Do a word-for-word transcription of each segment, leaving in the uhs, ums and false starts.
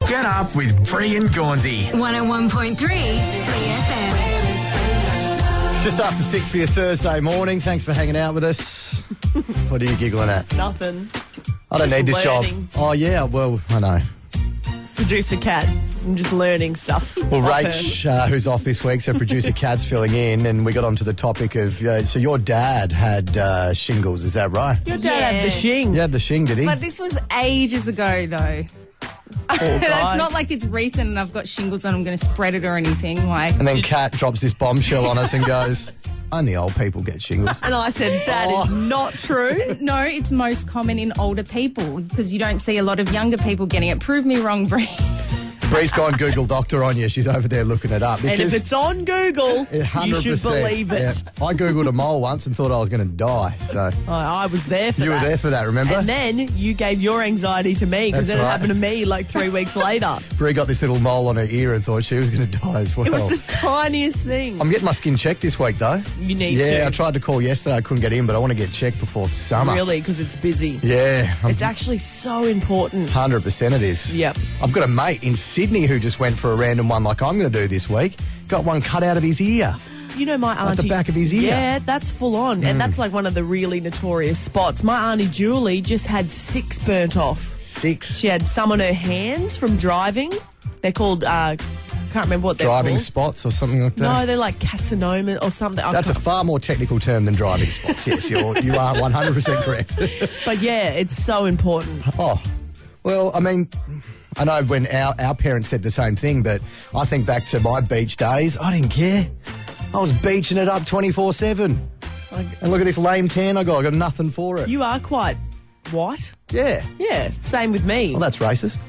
Get up with Bree and Gaunsey. one oh one point three C F M. Just after six for your Thursday morning. Thanks for hanging out with us. What are you giggling at? Nothing. I don't Just need this learning. job. Oh, yeah, well, I know. Producer Cat. I'm just learning stuff. Well, off her. Rach, uh, who's off this week, so producer Kat's filling in, and we got onto the topic of, uh, so your dad had uh, shingles, is that right? Your dad had the Yeah. shing. You had the shing, did he? But this was ages ago, though. God. It's not like it's recent and I've got shingles on, I'm going to spread it or anything. Like, And then Kat drops this bombshell on us and goes, only old people get shingles. And I said, that is Oh. not true. no, it's most common in older people because you don't see a lot of younger people getting it. Prove me wrong, Bree. Bree's gone Google Doctor on you. She's over there looking it up. And if because it's on Google, one hundred percent, you should believe it. yeah. I Googled a mole once and thought I was going to die. So I, I was there for you that. were there for that, remember? And then you gave your anxiety to me because That's then it right. happened to me like three weeks later. Bree got this little mole on her ear and thought she was going to die as well. It was the tiniest thing. I'm getting my skin checked this week, though. You need yeah, to. I tried to call yesterday. I couldn't get in, but I want to get checked before summer. Really, because it's busy. Yeah. I'm It's actually so important. one hundred percent it is. Yep. I've got a mate in Sydney who just went for a random one like I'm going to do this week. Got one cut out of his ear. You know, my auntie. the back of his ear. Yeah, that's full on. And that's like one of the really notorious spots. My auntie Julie just had six burnt off. Six. She had some on her hands from driving. They're called, uh, can't remember what they're Driving called. spots or something like that. No, they're like carcinoma or something. I That's a can't- far more technical term than driving spots. Yes, you're, you are one hundred percent correct. But yeah, it's so important. Oh, well, I mean, I know when our, our parents said the same thing, but I think back to my beach days, I didn't care. I was beaching it up twenty-four seven. And look at this lame tan I got. I got nothing for it. You are quite white. Yeah. Yeah, same with me. Well, that's racist.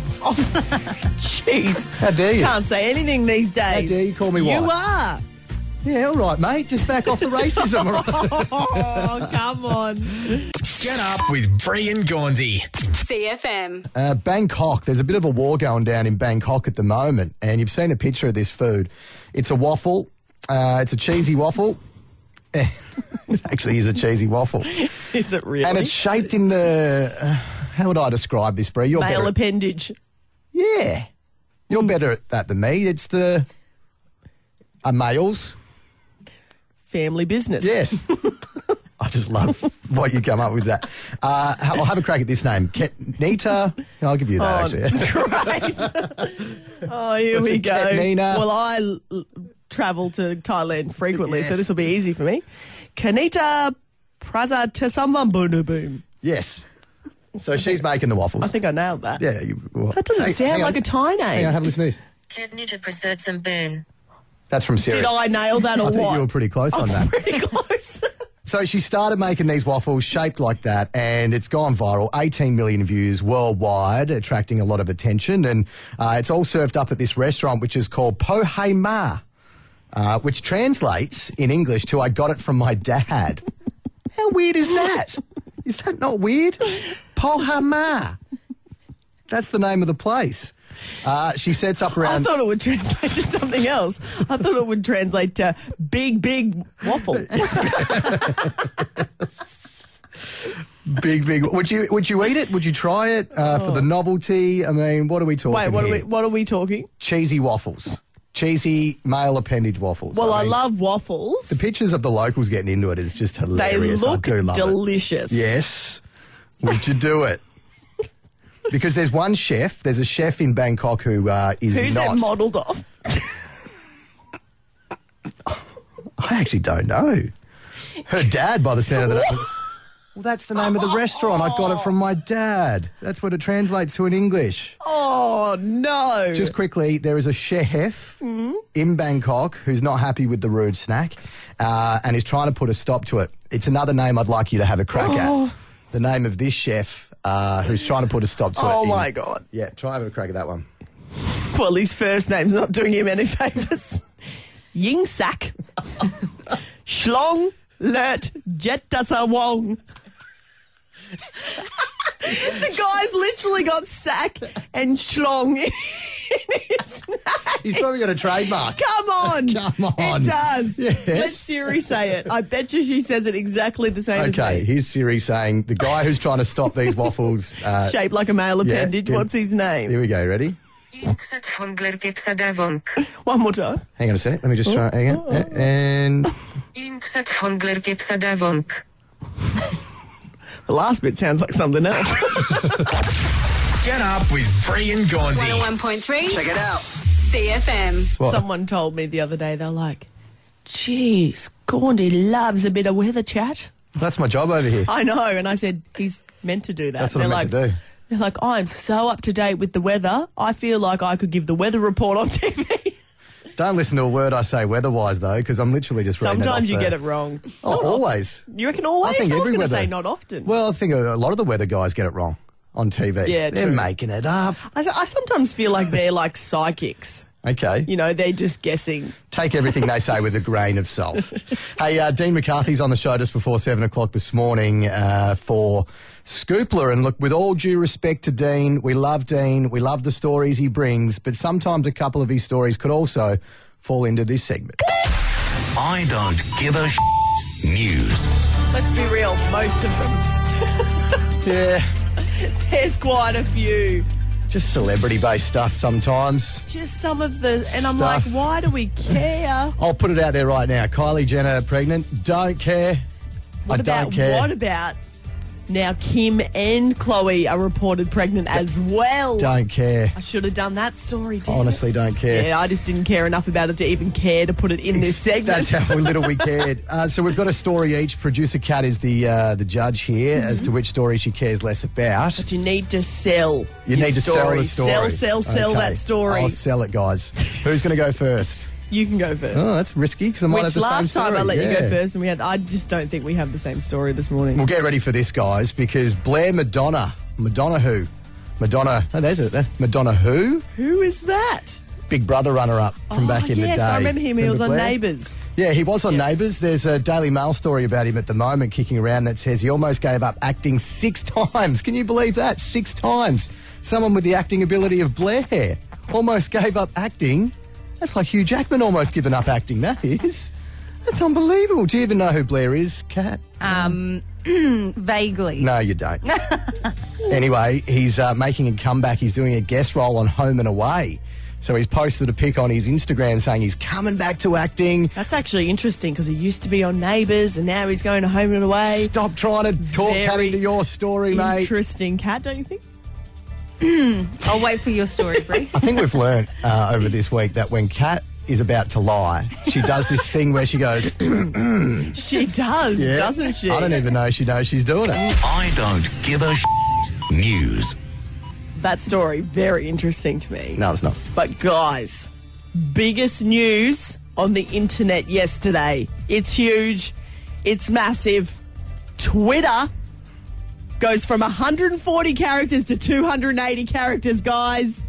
Jeez. How dare you? Can't say anything these days. How dare you call me You white? are. Yeah, all right, mate. Just back off the racism. All right? Oh, come on. Get up with Bree and Gaunsey. C F M. Uh, Bangkok. There's a bit of a war going down in Bangkok at the moment, and you've seen a picture of this food. It's a waffle. Uh, it's a cheesy waffle. It actually is a cheesy waffle. Is it really? And it's shaped in the... Uh, how would I describe this, Bree? You're male better. appendage. Yeah. You're better at that than me. It's the... A male's. Family business. Yes. I just love what you come up with that. Uh, I'll have a crack at this name. Ketnita. I'll give you that, Oh, actually. Christ. Oh, here What's we a go. Ketnina? Well, I l- l- travel to Thailand frequently, so Yes. this will be easy for me. Kanita Praza Tesamban Boom. Yes. So she's making the waffles. I think I nailed that. Yeah. You, well, That doesn't Hey, sound hang like on. a Thai name. Hang on, have a listen to this. Ketnita Prasad Samboon. That's from Siri. Did I nail that or I think what? you were pretty close on that. Pretty close. So she started making these waffles shaped like that, and it's gone viral. eighteen million views worldwide, attracting a lot of attention. And uh, it's all served up at this restaurant, which is called Pohe Ma, uh, which translates in English to "I got it from my dad." How weird is that? Is that not weird? Pohe Ma. That's the name of the place. Uh, she sets up I around. thought it would translate to something else. I thought it would translate to big, big waffle. Big, big. Would you would you eat it? Would you try it uh, for the novelty? I mean, what are we talking Wait, what are here? we? What are we talking? Cheesy waffles. Cheesy male appendage waffles. Well, I mean, love waffles. the pictures of the locals getting into it is just They hilarious. look I do love delicious. it. Yes. Would you do it? Because there's one chef. There's a chef in Bangkok who uh, is Who's not. it modelled off? I actually don't know. Her dad, by the sound of that. Well, that's the name of the restaurant. I got it from my dad. That's what it translates to in English. Oh no! Just quickly, there is a chef in Bangkok who's not happy with the rude snack uh, and is trying to put a stop to it. It's another name I'd like you to have a crack at. The name of this chef uh, who's trying to put a stop to it. oh in- my god! Yeah, try have a crack at that one. Well, his first name's not doing him any favours. Ying Sak, Shlong Lert Jetasa Wong. The guy's literally got Sack and Shlong in his name. He's probably got a trademark. Come on. Come on. It does. Yes. Let Siri say it. I bet you she says it exactly the same Okay, as me. here's Siri saying, the guy who's trying to stop these waffles. Uh, Shaped like a male yeah, appendage. yeah. What's his name? Here we go, ready? Inksak honglerkepsa davonk. One more time. Hang on a sec. Let me just try again. And Inksak honglerkepsa davonk. The last bit sounds like something else. Get up with Brie and Gandhi. one oh one point three check it out. C F M. What? Someone told me the other day, they're like, geez, Gandhi loves a bit of weather chat. That's my job over here. I know. And I said, he's meant to do that. That's what they're I'm like, meant to do. They're like, I'm so up to date with the weather. I feel like I could give the weather report on T V. Don't listen to a word I say weather-wise, though, because I'm literally just reading it Sometimes off you the- get it wrong. Oh, Not always. often. You reckon always? I think was every going to weather. say not often. Well, I think a lot of the weather guys get it wrong on T V. Yeah, They're true. making it up. I, I sometimes feel like they're like psychics. Okay. You know, they're just guessing. Take everything they say with a grain of salt. Hey, uh, Dean McCarthy's on the show just before seven o'clock this morning uh, for Scoopler. And look, with all due respect to Dean, we love Dean, we love the stories he brings, but sometimes a couple of his stories could also fall into this segment. I don't give a sh- news. Let's be real, most of them. Yeah, There's quite a few. just celebrity-based stuff sometimes. Just some of the, and I'm Stuff. like, why do we care? I'll put it out there right now. Kylie Jenner pregnant. Don't care. What I about, don't care. What about now Kim and Chloe are reported pregnant as well? Don't care. I should have done that story, didn't Honestly, don't care. Yeah, I just didn't care enough about it to even care to put it in this segment. That's how little we cared. Uh, so we've got a story each. Producer Kat is the uh, the judge here as to which story she cares less about. But you need to sell. You your need to sell the story. Sell, sell, sell Okay. that story. I'll sell it, guys. Who's going to go first? You can go first. Oh, that's risky because I might have Which the last same time story. I let you Yeah. go first, and we had. I just don't think we have the same story this morning. Well, get ready for this, guys, because Blair Madonna, Madonna who, Madonna. Oh, there's it. Madonna who? Who is that? Big Brother runner-up from oh, back in yes, the day. I remember him. He was on Blair? Neighbours. Yeah, he was on Yeah. Neighbours. There's a Daily Mail story about him at the moment kicking around that says he almost gave up acting six times. Can you believe that? Six times. Someone with the acting ability of Blair almost gave up acting. That's like Hugh Jackman almost given up acting, that is. That's unbelievable. Do you even know who Blair is, Kat? Um, vaguely. No, you don't. Anyway, he's uh, making a comeback. He's doing a guest role on Home and Away. So he's posted a pic on his Instagram saying he's coming back to acting. That's actually interesting because he used to be on Neighbours, and now he's going to Home and Away. Stop trying to talk Kat Very into your story, mate. Interesting, Cat, don't you think? I'll wait for your story, Brie. I think we've learnt uh, over this week that when Kat is about to lie, she does this thing where she goes, She does, yeah. doesn't she? I don't even know she knows she's doing it. I don't give a sh- news. That story, very interesting to me. No, it's not. But guys, biggest news on the internet yesterday. It's huge. It's massive. Twitter goes from one hundred forty characters to two hundred eighty characters, guys.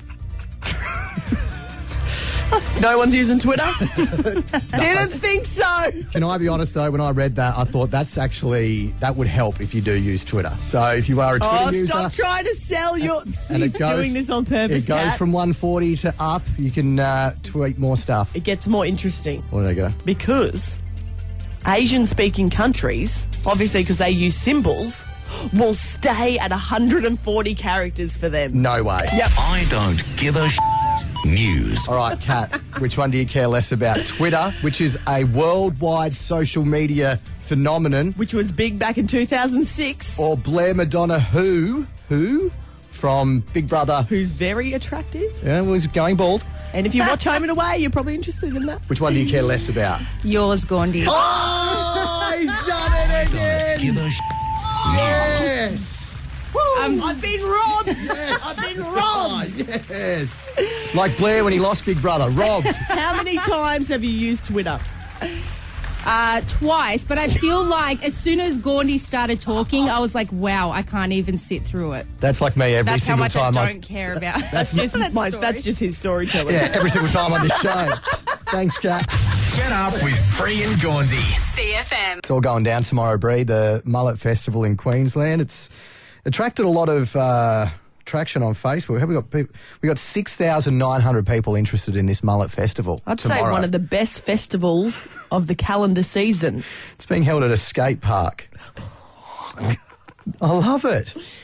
No one's using Twitter? Didn't think so. Can I be honest, though, when I read that, I thought that's actually, that would help if you do use Twitter. So if you are a Twitter Oh, user... stop trying to sell your... and He's it goes, doing this on purpose, It goes Kat. from one forty to up. You can uh, tweet more stuff. It gets more interesting. Well, there you go. Because Asian-speaking countries, obviously because they use symbols, will stay at one hundred forty characters for them. No way. Yep. I don't give a sh- news. All right, Kat, which one do you care less about? Twitter, which is a worldwide social media phenomenon, Which was big back in two thousand six. or Blair Madonna who, who, from Big Brother, Who's very attractive. yeah, was going bald. And if you watch Home and Away, you're probably interested in that. Which one do you care less about? Yours, Gandhi. Oh, he's done it again! Give a sh- news. Yes! Um, I've been robbed! I've been robbed! Yes! Like Blair when he lost Big Brother, robbed. How many times have you used Twitter? Uh, twice, but I feel like as soon as Gandhi started talking, I was like, wow, I can't even sit through it. That's like me every That's how single much time. I don't care about. That's Just that my, story. that's just his storytelling. Yeah, every single time on this show. Thanks, Kat. Get up with Brie and Gandhi. C F M. It's all going down tomorrow, Bree, the Mullet Festival in Queensland. It's attracted a lot of uh, traction on Facebook. Have we got people? We got six thousand nine hundred people interested in this Mullet Festival. I'd tomorrow. say one of the best festivals of the calendar season. It's being held at a skate park. I love it.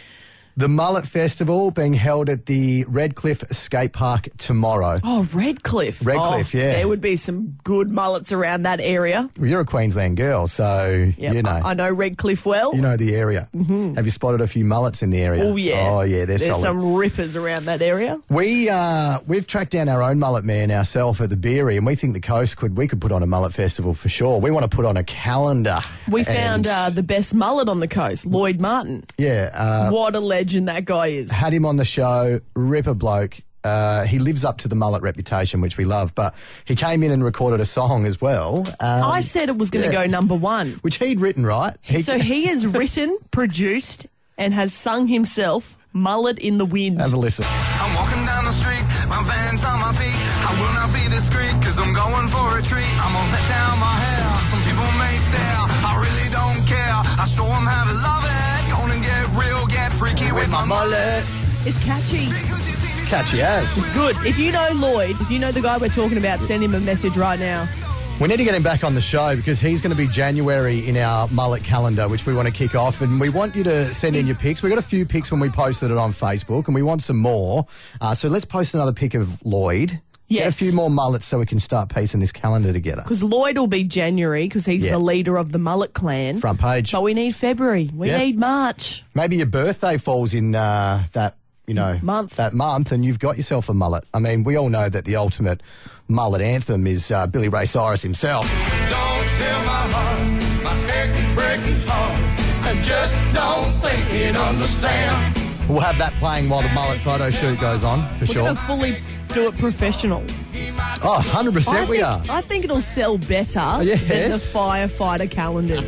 The Mullet Festival being held at the Redcliffe Skate Park tomorrow. Oh, Redcliffe. Redcliffe, oh, yeah. There would be some good mullets around that area. Well, you're a Queensland girl, so Yep, you know. I, I know Redcliffe well. You know the area. Mm-hmm. Have you spotted a few mullets in the area? Oh, yeah. Oh, yeah, they're There's solid. some rippers around that area. We, uh, we've tracked down our own mullet man ourselves at the Beery, and we think the coast could, we could put on a mullet festival for sure. We want to put on a calendar. We And, found uh, the best mullet on the coast, Lloyd Martin. Yeah. Uh, What a legend that guy is. had him on the show, ripper bloke. Uh, he lives up to the mullet reputation, which we love, but he came in and recorded a song as well. Um, I said it was going to yeah. go number one. which he'd written, right? He, So he has written, produced, and has sung himself Mullet in the Wind. have a listen. I'm walking down the street, my Vans on my feet. I will not be discreet, cause I'm going for a treat. I'm gonna let down my hair, some people may stare. I really don't care, I show them how to love it. Gonna get real, get freaky with my mullet. It's catchy. It's catchy as. It's good. If you know Lloyd, if you know the guy we're talking about, send him a message right now. We need to get him back on the show because he's going to be January in our mullet calendar, which we want to kick off. And we want you to send in your pics. We got a few pics when we posted it on Facebook, and we want some more. Uh, so let's post another pic of Lloyd. Get a Yes. few more mullets so we can start piecing this calendar together. Because Lloyd will be January because he's Yeah. the leader of the Mullet Clan. Front page. But we need February. We Yeah. need March. Maybe your birthday falls in uh, that, you know, Month. that month, and you've got yourself a mullet. I mean, we all know that the ultimate mullet anthem is uh, Billy Ray Cyrus himself. Don't tell my heart, my achy breaky heart. I just don't think it understand. We'll have that playing while the mullet photo shoot goes on, for We're sure. going to fully do it professional. Oh, one hundred percent I we think, are. I think it'll sell better than the yes. firefighter calendars.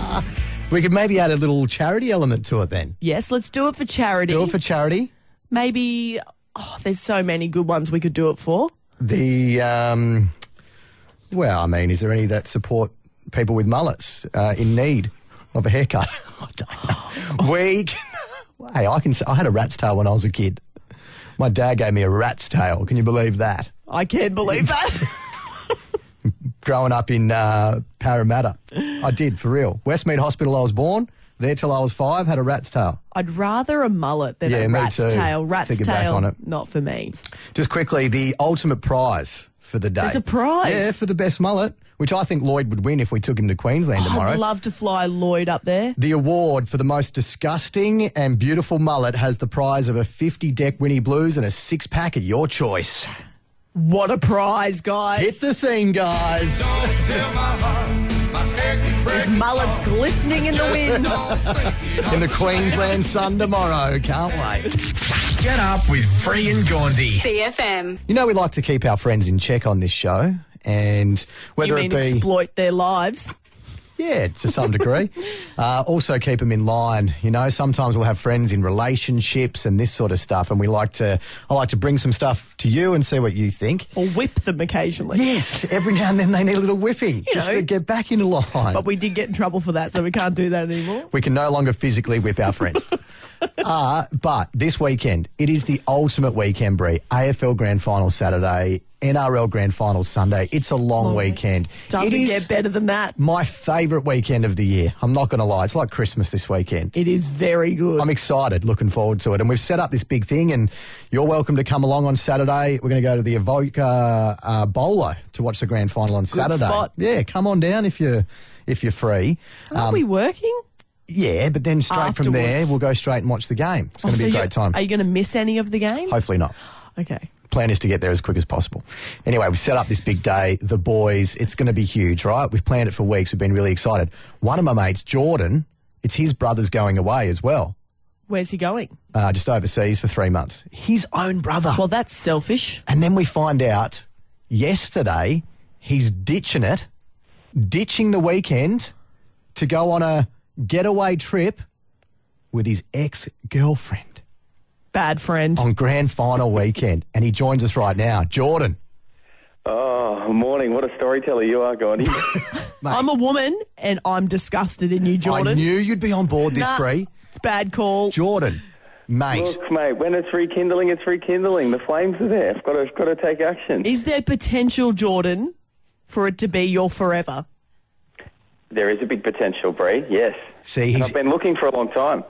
We could maybe add a little charity element to it then. Yes, let's do it for charity. Do it for charity. Maybe, oh, there's so many good ones we could do it for. The, um, well, I mean, is there any that support people with mullets uh, in need of a haircut? I don't know. We, hey, I can. say- I had a rat's tail when I was a kid. My dad gave me a rat's tail. Can you believe that? I can't believe that. Growing up in uh, Parramatta, I did for real. Westmead Hospital. I was born there till I was five. Had a rat's tail. I'd rather a mullet than Yeah, a me rat's too. tail. Rat's Figure back tail, on it. not for me. Just quickly, the ultimate prize for the day. There's a prize? Yeah, for the best mullet, which I think Lloyd would win if we took him to Queensland tomorrow. I'd love to fly Lloyd up there. The award for the most disgusting and beautiful mullet has the prize of a fifty deck Winnie Blues and a six pack of your choice. What a prize, guys. Hit the theme, guys. His mullet's glistening in the wind. In the Queensland sun tomorrow. Can't wait. Get up with Free and Gaunsey. C F M. You know, we like to keep our friends in check on this show. And whether You mean it be. exploit their lives? Yeah, to some degree. uh, also keep them in line. You know, sometimes we'll have friends in relationships and this sort of stuff, and we like to, I like to bring some stuff to you and see what you think. Or whip them occasionally. Yes, every now and then they need a little whipping just know. to get back into line. But we did get in trouble for that, so we can't do that anymore. We can no longer physically whip our friends. uh, but this weekend, it is the ultimate weekend, Brie. A F L Grand Final Saturday, N R L Grand Final Sunday. It's a long, Long weekend. Doesn't It is get better than that. my favourite weekend of the year. I'm not going to lie. It's like Christmas this weekend. It is very good. I'm excited, looking forward to it. And we've set up this big thing, and you're welcome to come along on Saturday. We're going to go to the Evoca uh, Bowler to watch the grand final on Saturday. spot. Yeah, come on down if you're, if you're free. Aren't Um, we working? Yeah, but then straight from there, Afterwards. we'll go straight and watch the game. It's going Oh, to so be a you- great time. Are you going to miss any of the game? Hopefully not. Okay. Plan is to get there as quick as possible. Anyway, we set up this big day. The boys, it's going to be huge, right? We've planned it for weeks. We've been really excited. One of my mates, Jordan, it's his brother's going away as well, Where's he going? uh, just overseas for three months. His own brother. Well, that's selfish. And then we find out yesterday he's ditching it, ditching the weekend to go on a getaway trip with his ex-girlfriend Bad friend. on grand final weekend. And he joins us right now. Jordan. Oh, morning. What a storyteller you are, Gandhi. I'm a woman, and I'm disgusted in you, Jordan. I knew you'd be on board this, Nah, Bree. it's bad call. Jordan, mate. Look, mate, when it's rekindling, it's rekindling. The flames are there. I've got to, got to take action. Is there potential, Jordan, for it to be your forever? There is a big potential, Bree, yes. See, And he's, I've been looking for a long time.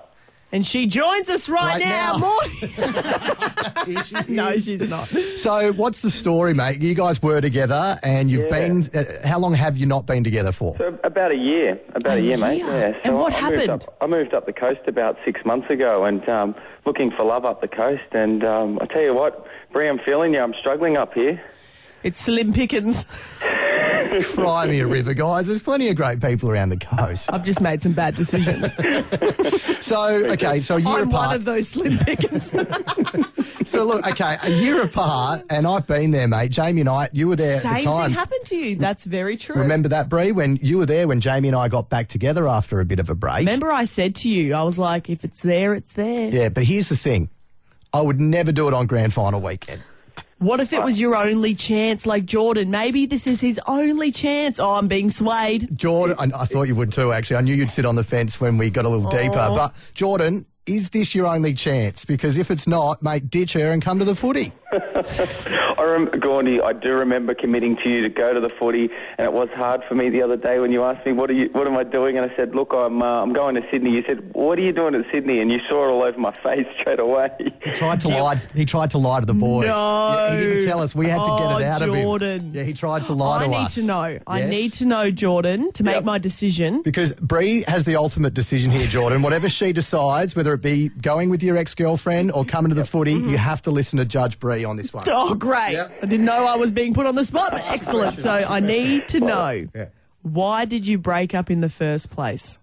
And she joins us right, Right now. now. Morning. Here she No, is. she's not. So, what's the story, mate? You guys were together, and you've Yeah. been. Uh, how long have you not been together for? So about a year, about a, A year, mate. year? Yeah. So And what I moved happened? up- I moved up the coast about six months ago, and um, looking for love up the coast. And um, I tell you what, Bree, I'm feeling you. I'm struggling up here. It's Slim Pickens. Cry me a river, guys. There's plenty of great people around the coast. I've just made some bad decisions. So, okay, so a year I'm apart. one of those Slim Pickens. So, look, okay, a year apart, and I've been there, mate. Jamie and I, you were there at Same the time. thing happened to you. That's very true. Remember that, Bree, when you were there when Jamie and I got back together after a bit of a break? Remember I said to you, I was like, if it's there, it's there. Yeah, but here's the thing. I would never do it on grand final weekend. What if it was your only chance, like Jordan? Maybe this is his only chance. Oh, I'm being swayed. Jordan, I, I thought you would too, actually. I knew you'd sit on the fence when we got a little deeper. Oh. But, Jordan, is this your only chance? Because if it's not, mate, ditch her and come to the footy. I rem- Gaundy, I do remember committing to you to go to the footy, and it was hard for me the other day when you asked me, what are you, what am I doing? And I said, look, I'm uh, I'm going to Sydney. You said, what are you doing at Sydney? And you saw it all over my face straight away. He tried to lie. He tried to lie to the boys. No. Yeah, he didn't tell us. We had to get Oh, it out of him. Jordan. Yeah, he tried to lie I to need us. to know. I Yes. need to know, Jordan, to make Yep. my decision. Because Bree has the ultimate decision here, Jordan. Whatever she decides, whether it be going with your ex-girlfriend or coming to the footy, you have to listen to Judge Bree on this one. Oh, great. Yep. I didn't know I was being put on the spot, but excellent. So I need to know, Yeah. why did you break up in the first place?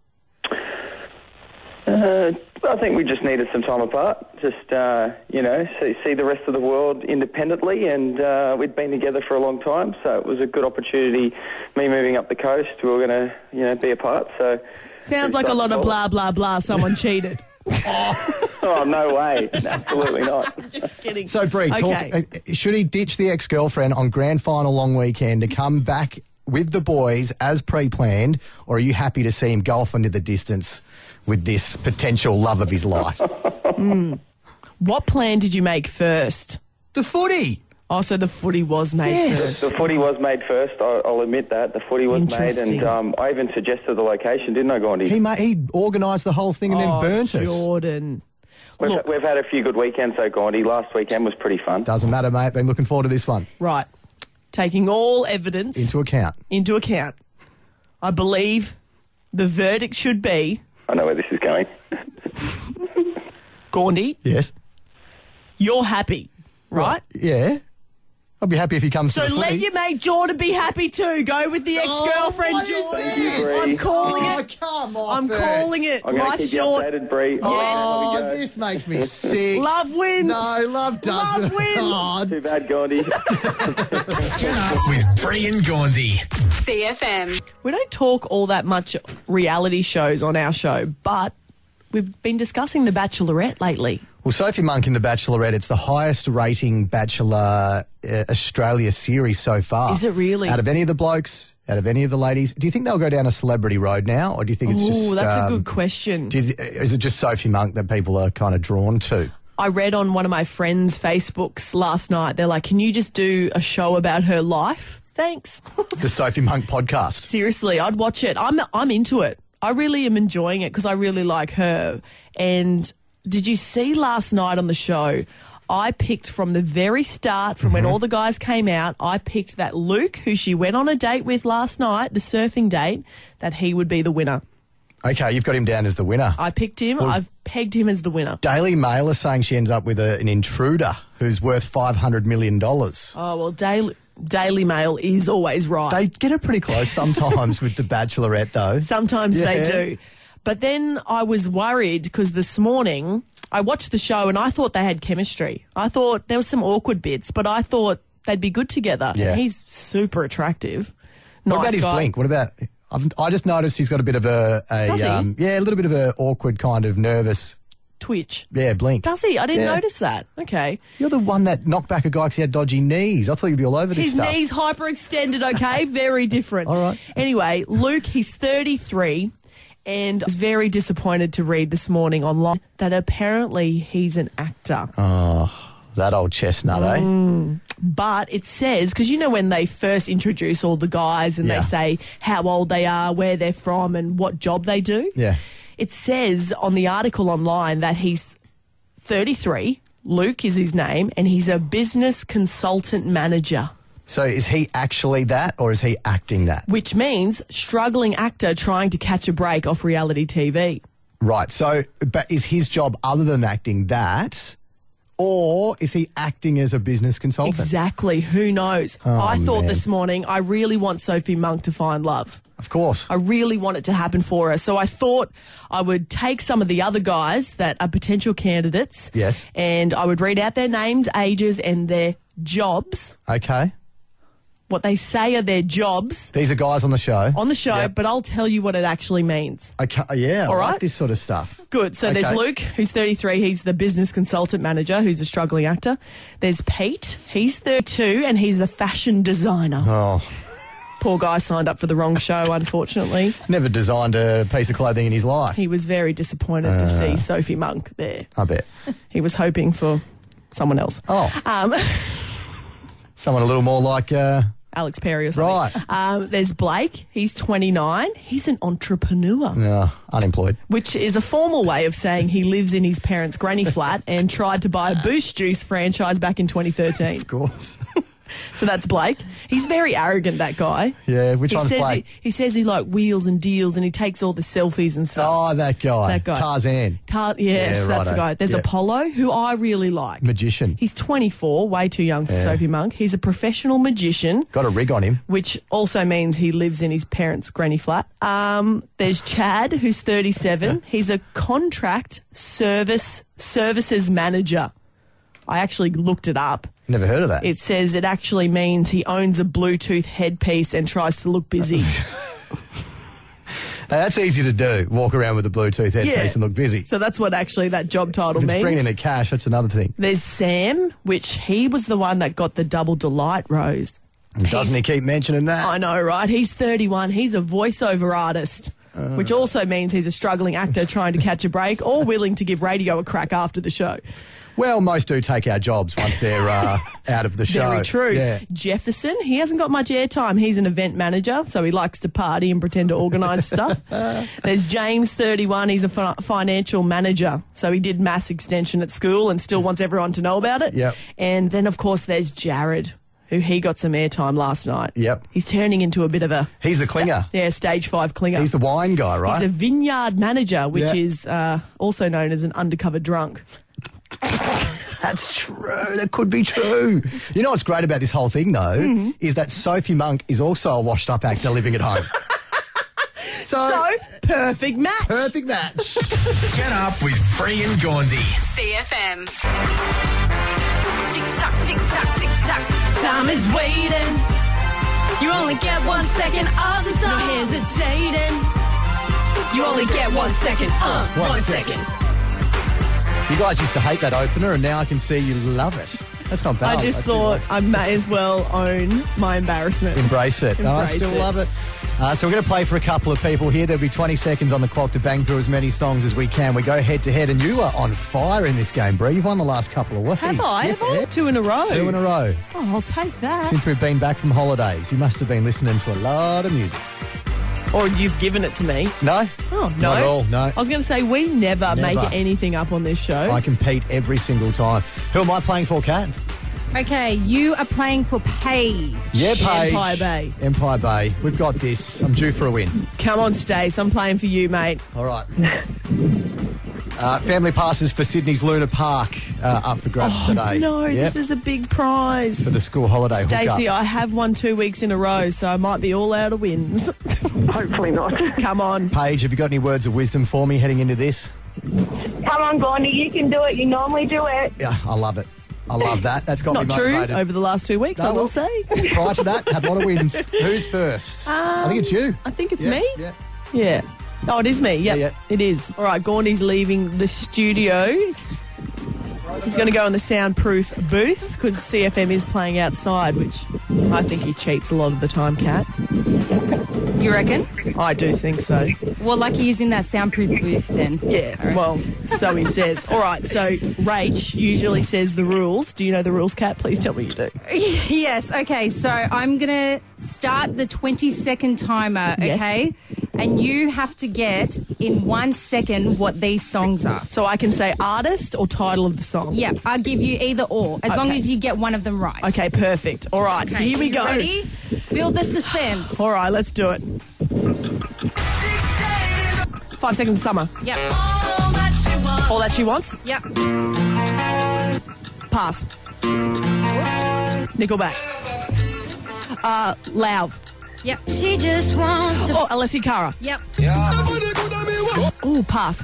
Uh, I think we just needed some time apart, just, uh, you know, see, see the rest of the world independently, and uh, we'd been together for a long time, so it was a good opportunity. Me moving up the coast, we were going to, you know, be apart, so... Sounds like a lot of blah, blah, blah. Someone cheated. Oh, no way. Absolutely not. Just kidding. So, Bree, talk, Okay. uh, should he ditch the ex-girlfriend on grand final long weekend to come back with the boys as pre-planned, or are you happy to see him go off into the distance with this potential love of his life? What plan did you make first? The footy! Oh, so the footy was made Yes. first. The footy was made first, I- I'll admit that. The footy was made, Interesting. and um, I even suggested the location, didn't I, Gaundy? He ma- he organised the whole thing and Oh, then burnt us. Jordan. We've, Look, we've had a few good weekends, though, Gaundy. Last weekend was pretty fun. Doesn't matter, mate. Been looking forward to this one. right. Taking all evidence Into account. into account, I believe the verdict should be, I know where this is going. Gaundy, Yes. you're happy, right? Yeah. I'll be happy if he comes So to the let footy. your mate Jordan be happy too. Go with the ex-girlfriend, what is Jordan. this? I'm calling Oh, it. come on. I'm calling it. I'm going to Life's keep you short. updated, Bree. Oh, Here we go. this makes me sick. Love wins. No, love doesn't. Love wins. Oh, Too bad, Gaundy. Get up with Bree and Gaunsey. C F M. We don't talk all that much reality shows on our show, but we've been discussing The Bachelorette lately. Well, Sophie Monk in The Bachelorette, it's the highest rating Bachelor uh, Australia series so far. Is it really? Out of any of the blokes, out of any of the ladies. Do you think they'll go down a celebrity road now, or do you think it's just... Ooh, that's a um, good question. do you th- is it just Sophie Monk that people are kind of drawn to? I read on one of my friends' Facebooks last night, they're like, can you just do a show about her life? Thanks. The Sophie Monk podcast. Seriously, I'd watch it. I'm I'm into it. I really am enjoying it because I really like her. And did you see last night on the show, I picked from the very start, from when all the guys came out, I picked that Luke, who she went on a date with last night, the surfing date, that he would be the winner. Okay, you've got him down as the winner. I picked him. I've pegged him as the winner. Daily Mail is saying she ends up with a, an intruder who's worth five hundred million dollars. Oh, well, Daily, Daily Mail is always right. They get it pretty close sometimes with The Bachelorette, though. Sometimes they Yeah. do. But then I was worried because this morning I watched the show and I thought they had chemistry. I thought there was some awkward bits, but I thought they'd be good together. Yeah. And he's super attractive. What Nice about his guy. blink? What about... I've, I just noticed he's got a bit of a... a Does he? um, yeah, a little bit of a awkward kind of nervous... Twitch. Yeah, blink. Does he? I didn't Yeah. notice that. Okay. You're the one that knocked back a guy because he had dodgy knees. I thought you'd be all over this His stuff. knees hyperextended, okay? Very different. All right. Anyway, Luke, he's thirty-three, and I was very disappointed to read this morning online that apparently he's an actor. Oh, that old chestnut, Mm. eh? But it says, because you know when they first introduce all the guys and Yeah. they say how old they are, where they're from and what job they do? Yeah. It says on the article online that he's thirty-three, Luke is his name, and he's a business consultant manager. So is he actually that, or is he acting that? Which means struggling actor trying to catch a break off reality T V. Right. So, but is his job other than acting that, or is he acting as a business consultant? Exactly. Who knows? Oh, I thought man. this morning, I really want Sophie Monk to find love. Of course. I really want it to happen for her. So I thought I would take some of the other guys that are potential candidates. Yes. And I would read out their names, ages, and their jobs. Okay. What they say are their jobs These are guys on the show. on the show, Yep. but I'll tell you what it actually means. Okay. Yeah. All I right. like this sort of stuff. Good. So Okay. there's Luke, who's thirty-three. He's the business consultant manager, who's a struggling actor. There's Pete. He's thirty-two, and he's the fashion designer. Oh, Poor guy signed up for the wrong show, unfortunately. never designed a piece of clothing in his life. He was very disappointed to Uh. see Sophie Monk there. I bet. He was hoping for someone else. Oh, Um, someone a little more like. Uh, Alex Perry or something. Right. Um, there's Blake. He's twenty-nine. He's an entrepreneur, no, unemployed. which is a formal way of saying he lives in his parents' granny flat and tried to buy a Boost Juice franchise back in twenty thirteen. Of course. So that's Blake. He's very arrogant, that guy. Yeah, which he one's says Blake? He, he says he like wheels and deals and he takes all the selfies and stuff. Oh, that guy. That guy. Tarzan. Tar- yes, Yeah, that's the righto. guy. There's Yeah. Apollo, who I really like. Magician. He's twenty-four, way too young for Yeah. Sophie Monk. He's a professional magician, Got a rig on him. which also means he lives in his parents' granny flat. Um, there's Chad, who's thirty-seven. He's a contract service services manager. I actually looked it up. Never heard of that. It says it actually means he owns a Bluetooth headpiece and tries to look busy. Now, that's easy to do. Walk around with a Bluetooth headpiece Yeah. and look busy. So that's what actually that job title If it's means. bringing in cash, that's another thing. There's Sam, which he was the one that got the double delight rose. Doesn't he keep mentioning that? I know, right? He's thirty-one. He's a voiceover artist, Uh. which also means he's a struggling actor trying to catch a break or willing to give radio a crack after the show. Well, most do take our jobs once they're uh, out of the show. Very true. Yeah. Jefferson, he hasn't got much airtime. He's an event manager, so he likes to party and pretend to organise stuff. There's James, thirty-one. He's a fi- financial manager, so he did maths extension at school and still wants everyone to know about it. Yep. And then, of course, there's Jared, who he got some airtime last night. Yep. He's turning into a bit of a... He's the clinger. Yeah, stage five clinger. He's the wine guy, right? He's a vineyard manager, which Yeah. is uh, also known as an undercover drunk. That's true. That could be true. You know what's great about this whole thing, though, Mm-hmm. is that Sophie Monk is also a washed-up actor living at home. so, So, perfect match. perfect match. Get up with Free and Gaunsey. C F M. Tick tock, tick tock, tick tock. Time is waiting. You only get one second of the No song. hesitating. You only get one second. Uh, One one second. second. You guys used to hate that opener, and now I can see you love it. That's not bad. I just do thought like- I may as well own my embarrassment. Embrace it. No, I Embrace still it. love it. Uh, so we're going to play for a couple of people here. There'll be twenty seconds on the clock to bang through as many songs as we can. We go head to head, and you are on fire in this game, Bree. You've won the last couple of weeks. Have I? Have I? Yeah. Two in a row. Two in a row. Oh, I'll take that. Since we've been back from holidays, you must have been listening to a lot of music. Or you've given it to me. No? Oh, no. Not at all, no. I was going to say, we never, Never. make anything up on this show. I compete every single time. Who am I playing for, Kat? Okay, you are playing for Paige. Yeah, Paige. Empire Bay. Empire Bay. We've got this. I'm due for a win. Come on, Stace. I'm playing for you, mate. All right. Uh, family passes for Sydney's Luna Park uh, up for grabs today. Oh, No, Yep. this is a big prize. for the school holiday Stacey, hookup. I have won two weeks in a row, so I might be all out of wins. Hopefully not. Come on. Paige, have you got any words of wisdom for me heading into this? Come on, Gaudy, you can do it. You normally do it. Yeah, I love it. I love that. That's got Not me true motivated. over the last two weeks, No, I will well, say. Prior to that, had a lot of wins. Who's first? I think it's you. I think it's Yeah, me. Yeah. Yeah. Oh, it is me. Yep, Yeah, yeah. it is. All right, Gaundy's leaving the studio. He's going to go in the soundproof booth because C F M is playing outside, which I think he cheats a lot of the time, Kat. You reckon? I do think so. Well, lucky he's in that soundproof booth then. Yeah, well, so he says. All right, so Rach usually says the rules. Do you know the rules, Kat? Please tell me you do. Yes, okay, so I'm going to start the twenty second timer, Yes. okay? and you have to get in one second what these songs are. So I can say artist or title of the song? Yeah, I'll give you either or, as long Okay. as you get one of them right. Okay, perfect. All right, Okay, here we you go. Ready? Build the suspense. All right, let's do it. Five Seconds of Summer. Yep. All That She Wants. Yep. Pass. Whoops. Nickelback. Uh, Lauv. Yep. She just wants to Oh, Alessia Cara. Yep. Oh, pass.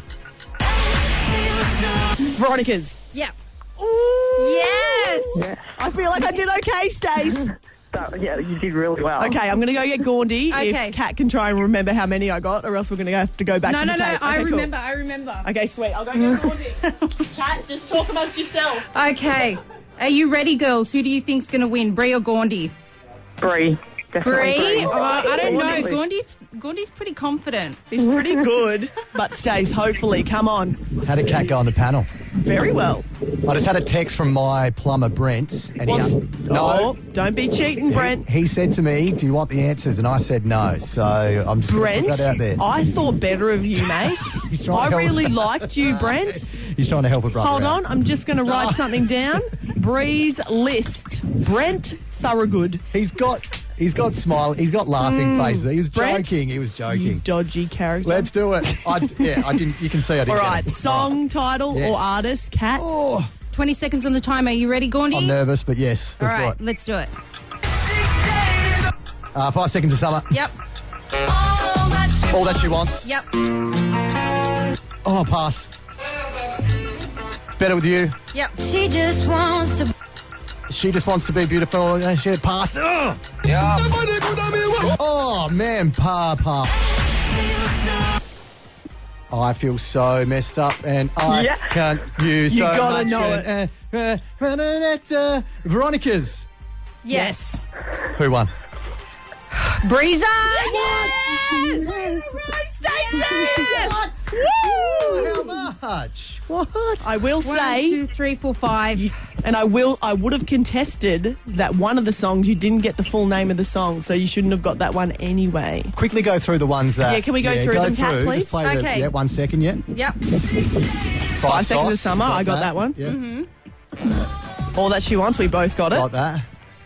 Veronica's. Yep. Ooh. Yes. I feel like I did okay, Stace. That, yeah, you did really well. Okay, I'm going to go get Gaundy. Okay. If Kat can try and remember how many I got, or else we're going to have to go back No, to no, the no. tape. I Okay, cool. remember. I remember. Okay, sweet. I'll go get Gaundy. Kat, just talk amongst yourself. Okay. Are you ready, girls? Who do you think's going to win, Bree or Gaundy? Bree. Definitely Bree? Oh, I don't know. Definitely. Gaundy, Gaundy's pretty confident. He's pretty good, but Stace, hopefully. Come on. How did Kat go on the panel? Very well. I just had a text from my plumber, Brent, and he... What's- no. Oh, don't be cheating, Brent. He, he said to me, do you want the answers? And I said no. So I'm just going Brent, to put that out there. I thought better of you, mate. He's trying I to help- really liked you, Brent. He's trying to help a brother Hold out. on, I'm just going to write something down. Bree's list. Brent Thorogood. He's got... He's got smile. He's got laughing faces. He was Mm. Brent, joking. He was You joking. dodgy character. Let's do it. I, yeah, I didn't. You can see I didn't. All get right, it. song, title, Yes. or artist, Kat. Oh, twenty seconds on the timer. Are you ready, Gaundy? I'm nervous, but yes. All Let's right, do it. let's do it. Uh, five seconds of summer. Yep. All That She Wants. Yep. Oh, pass. Better With You. Yep. She just wants to She Just Wants to Be Beautiful. Uh, She pass. Ugh. Oh man, pa pa. I feel so messed up, and I Yeah. can't use You so gotta much. know and, uh, uh, uh, uh, Veronica's. Yes. Who won? Breezer. Yes! What? Woo! How much? What? I will One, say, two, three, four, five. and I will, I would have contested that one of the songs you didn't get the full name of the song, so you shouldn't have got that one anyway. Quickly go through the ones that. Yeah, can we go through them, Kat, through. please? Just play the- Okay. yeah, one second, yeah. Yep. Five, Seconds of Sauce, Summer, I got that one. Yeah, All That She Wants, we both got it. got that.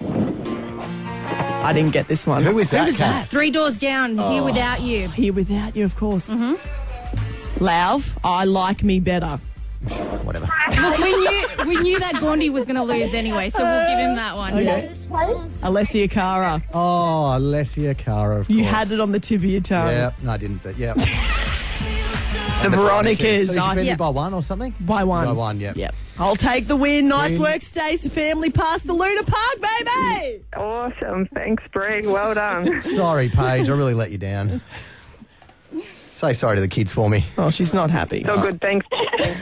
I didn't get this one. Who was that, Who was Kat? that? Three doors down. Here without you. Here Without You, of course. Mm-hmm. Lauv, I Like Me Better. Whatever. Look, we knew we knew that Gaundy was going to lose anyway, so we'll give him that one. Okay. Alessia Cara. Oh, Alessia Cara, of You course. had it on the tip of your tongue. Yeah, no, I didn't, but yeah. The Veronicas. So did you I- beat me Yeah. by one or something? By one. By one, yeah. Yep. I'll take the win. Nice Win. work, Stace. Family past the Luna Park, baby. Awesome. Thanks, Bree. Well done. Sorry, Paige, I really let you down. Say sorry to the kids for me. Oh, she's not happy. So good. Thanks. Paige.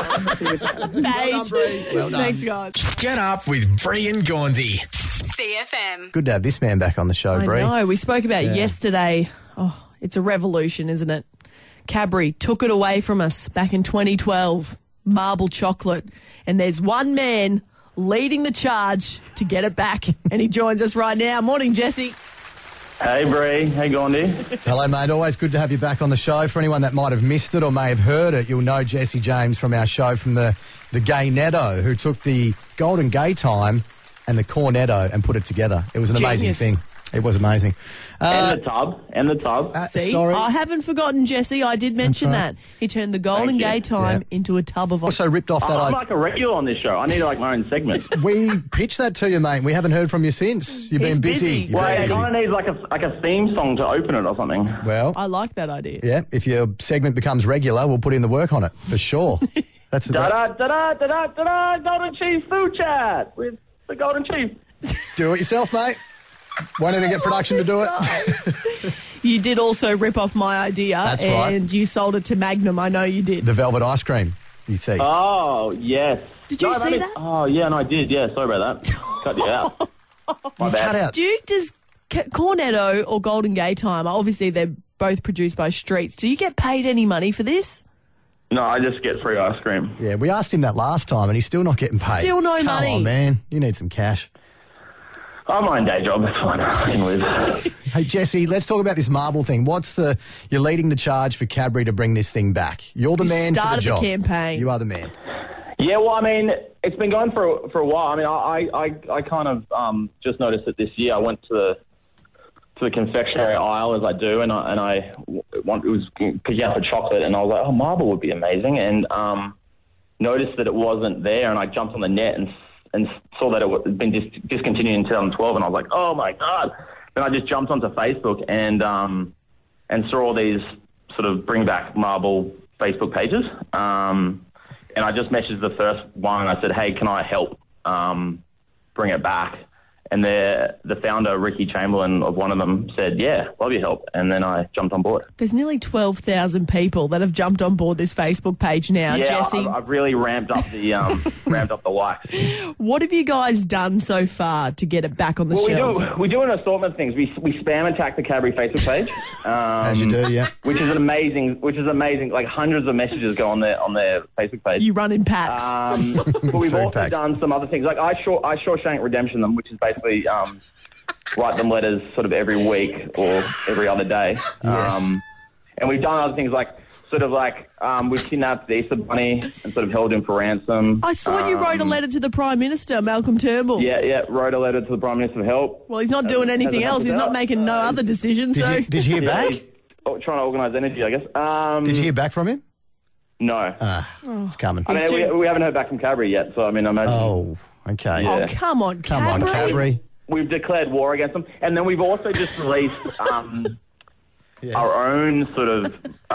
Well done. Thanks, guys. Get up with Bree and Gaundy. C F M. Good to have this man back on the show, I Bree. know. We spoke about Yeah. yesterday. Oh, it's a revolution, isn't it? Cadbury took it away from us back in twenty twelve. Marble chocolate. And there's one man leading the charge to get it back. And he joins us right now. Morning, Jesse. Hey, Bree. Hey, Gaundy. Hello, mate. Always good to have you back on the show. For anyone that might have missed it or may have heard it, you'll know Jesse James from our show from the, the Gay Netto, who took the Golden Gay Time and the Cornetto and put it together. It was an amazing Genius. thing. It was amazing. Uh, and the tub. And the tub. uh, See, sorry. I haven't forgotten, Jesse. I did mention That's right. that. He turned the Golden Thank you. Gay Time Yeah. into a tub of... Also ripped off that. I'm I- like a regular on this show. I need like my own segment. we pitched that to you, mate. We haven't heard from you since. You've He's been busy. busy. You've Well, been it busy. kind of needs like a like a theme song to open it or something. Well, I like that idea. yeah, if your segment becomes regular, we'll put in the work on it, for sure. That's the Da da da da da da da Golden Chief Food Chat with the Golden Chief. Do it yourself, mate. Won't even get production to do it. You did also rip off my idea. That's right. And you sold it to Magnum. I know you did. The velvet ice cream, you thief. Oh yes. Did you No, see is- that? Oh yeah, no, I did. Yeah, sorry about that. Cut you out. My You bad. cut out. Duke, does Ca- Cornetto or Golden Gay Time, obviously they're both produced by Streets. Do you get paid any money for this? No, I just get free ice cream. Yeah, we asked him that last time, and he's still not getting paid. Still no Come money. on, man. You need some cash. I'm my own day job. It's fine. I can live. Hey, Jesse, let's talk about this marble thing. What's the... You're leading the charge for Cadbury to bring this thing back. You're the You man for the started the job. campaign. You are the man. Yeah, well, I mean, it's been going for for a while. I mean, I I, I kind of um, just noticed it this year. I went to the to the confectionery aisle as I do, and I and I want it was picking out for chocolate, and I was like, oh, marble would be amazing, and um, noticed that it wasn't there, and I jumped on the net and and saw that it had been dis- discontinued in twenty twelve, and I was like, oh my god! Then I just jumped onto Facebook and um, and saw all these sort of bring back marble Facebook pages. Um, And I just messaged the first one and I said, hey, can I help um, bring it back? And the the founder, Ricky Chamberlain, of one of them said, yeah, love your help. And then I jumped on board. There's nearly twelve thousand people that have jumped on board this Facebook page now, yeah, Jesse. I've, I've really ramped up the um, ramped up the likes. What have you guys done so far to get it back on the Well, we shelves? do we do an assortment of things. We we spam attack the Cadbury Facebook page, um, As you do, yeah. which is an amazing, which is amazing. Like hundreds of messages go on their on their Facebook page. You run in packs. Um, but we've Food also packs. done some other things. Like I short, I Shawshank Redemption them, which is basically um, write them letters sort of every week or every other day. Yes. Um, and we've done other things like sort of like um, we've kidnapped the Easter Bunny and sort of held him for ransom. I saw you wrote a Um, letter to the Prime Minister, Malcolm Turnbull. Yeah, yeah, wrote a letter to the Prime Minister for help. Well, he's not doing Hasn't- anything hasn't else. He's helped not us out. making no Uh, other decisions. Did So you, did you hear Yeah, back? he's trying to organise energy, I guess. Um, Did you hear back from him? No. Ah, it's coming. I mean, He's we, too- we haven't heard back from Cadbury yet, so I mean, I imagine Oh, okay. Yeah. Oh, come on, Come on, Cadbury. Cadbury. we've declared war against them. And then we've also just released um, Yes. our own sort of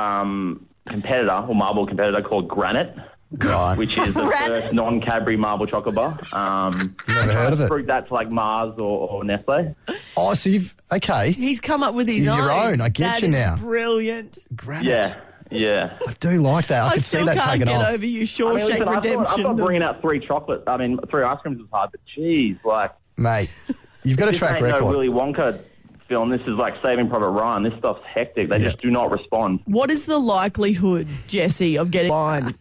um, competitor, or marble competitor, called Granite, Right. which is the Granite? first non-Cadbury marble chocolate bar. Um, Never heard of it. Fruit that to like Mars or, or Nestle. Oh, so you've... Okay. He's come up with his Your own. own, I get That you is now. Brilliant. Granite. Yeah, yeah. I do like that. I, I can see still that can't taken get off. over you, I mean, Shawshank listen, I thought, I Redemption. thought bringing out three chocolate, I mean, three ice creams was hard, but geez, like, Mate, you've got a this track ain't record. no Willy Wonka film. This is like Saving Private Ryan. This stuff's hectic. They Yeah. just do not respond. What is the likelihood, Jesse, of getting line?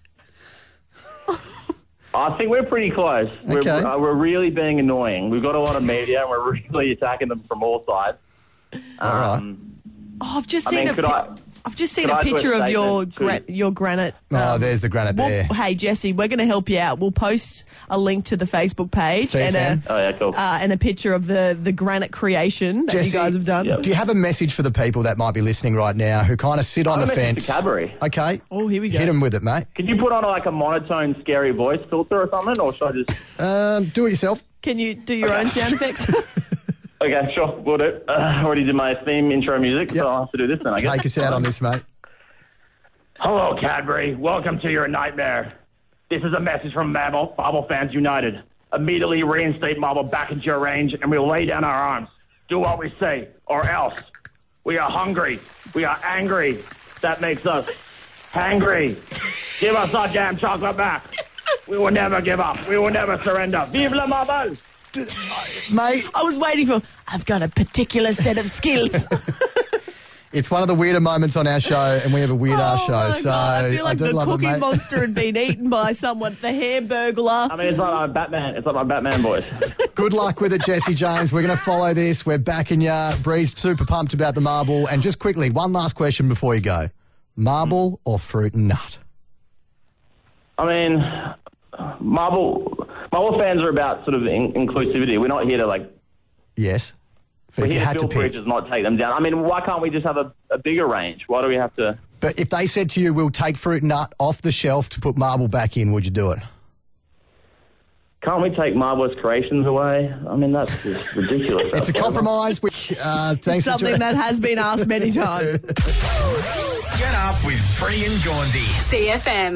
I think we're pretty close. Okay. We're, uh, we're really being annoying. We've got a lot of media, and we're really attacking them from all sides. All right. Um, Oh, I've just I seen mean, a could pi- I- I've just seen could a I do a picture of your statement to- gra- your granite. Oh, um, there's the granite well, there. hey, Jesse, we're going to help you out. We'll post a link to the Facebook page See you, and fam. a, Oh, yeah, cool. uh, and a picture of the, the granite creation that Jesse, you guys have done. Yep. Do you have a message for the people that might be listening right now who kind of sit on I the have a message fence? to Cadbury. Okay. Oh, here we go. Hit them with it, mate. Could you put on like a monotone, scary voice filter or something, or should I just? Um, do it yourself. Can you do your own sound effects? Okay, sure, we'll do. Uh, I already did my theme intro music, Yep. so I'll have to do this then, I guess. Take us out on this, mate. Hello, Cadbury. Welcome to your nightmare. This is a message from Marble, Marble Fans United. Immediately reinstate Marble back into your range, and we'll lay down our arms. Do what we say, or else. We are hungry. We are angry. That makes us hangry. Give us our damn chocolate back. We will never give up. We will never surrender. Vive la Marble! Mate, I was waiting for, I've got a particular set of skills. it's one of the weirder moments on our show, and we have a weird ass Oh, show. my So God. I feel like do the love it, cookie mate. monster had been eaten by someone. The Hamburglar. I mean, it's like my Batman. It's like my Batman voice. Good luck with it, Jesse James. We're going to follow this. We're backing ya. Bree's super pumped about the marble. And just quickly, one last question before you go. Marble or fruit and nut? I mean, Marble, Marble fans are about sort of in- inclusivity. We're not here to like. Yes. But We're if you here had to to build pick. bridges, not take them down. I mean, why can't we just have a, a bigger range? Why do we have to? But if they said to you, we'll take fruit and nut off the shelf to put marble back in, would you do it? Can't we take Marvelous Creations away? I mean, that's just ridiculous. It's a compromise. We, uh, thanks for Something joining- that has been asked many times. Get up with Free and Gauzy. C F M.